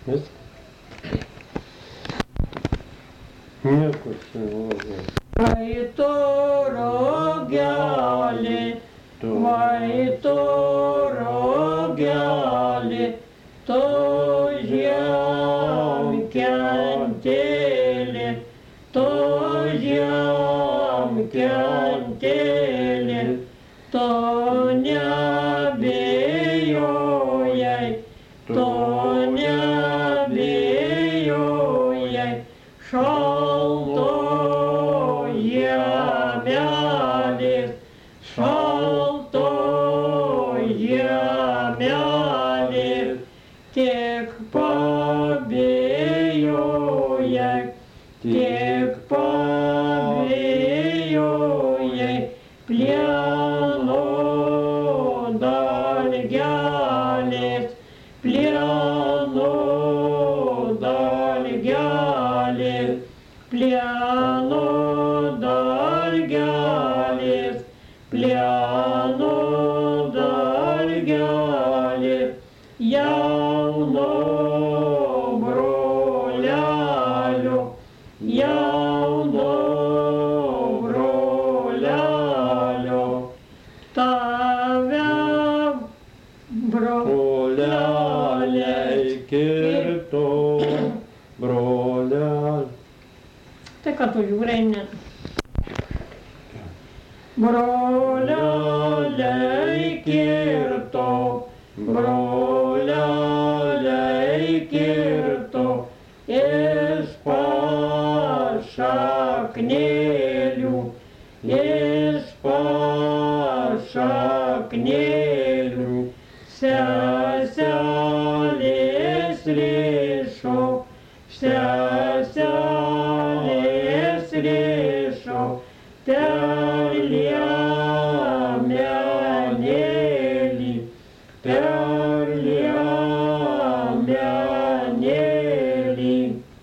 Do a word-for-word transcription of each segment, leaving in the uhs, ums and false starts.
Viskas. Nieko čia blogai. Vai tu rogelį, vai tu rogelį, tu žemkentėlį, tu žemkentėlį, tu nebijojai, tu nebijojai, šalto žemelės, šalto žemelės, tik pabijojai, tik pabijojai, plieno dalgelės, plieno dalgelės, plieno dalgelės, plieno dalgelės, jauno brolelio, jauno brolelio, tave broleliai kirto, broleliai. Tai ką tu žiūrėjai, ne? Broleliai kirto, broleliai kirto, iš pašaknėlių, iš pašaknėlių, seselės rišo, seselės rišo, per liemenėlį, per liemenėlį.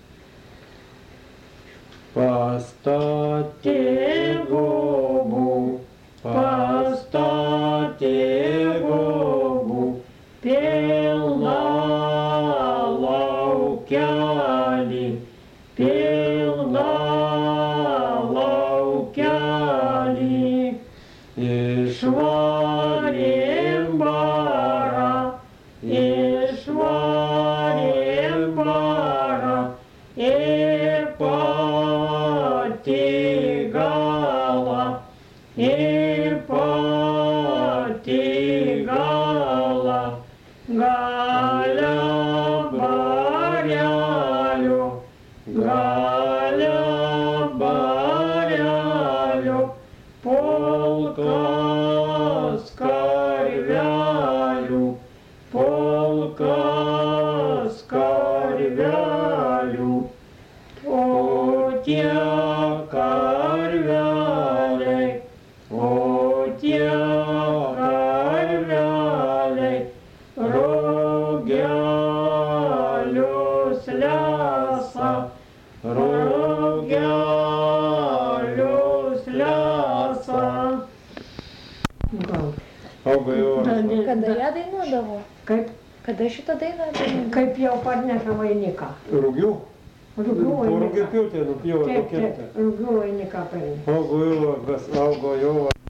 Pastatė gobų, pastatė gobų, pilną laukelį, pilną laukelį. Išvarėm barą, išvarėm barą, į patį galą, į patį galą, gale barelio, gale barelio, polkas karvelių, polkas karvelių, o tie karveliai, o tie karveliai, rogelius lesa, rogelius lesa. Gal. Auga jau. Kada ją dainuodavo? Kaip, Kada šitą dainą dainuodavo? kaip jau parneša vainiką. Rugių? Rugių Po vainiką. rugiapjūtė nupjova Taip, tokia. taip, rugių vainiką paėmė. Augo jau, augo jau.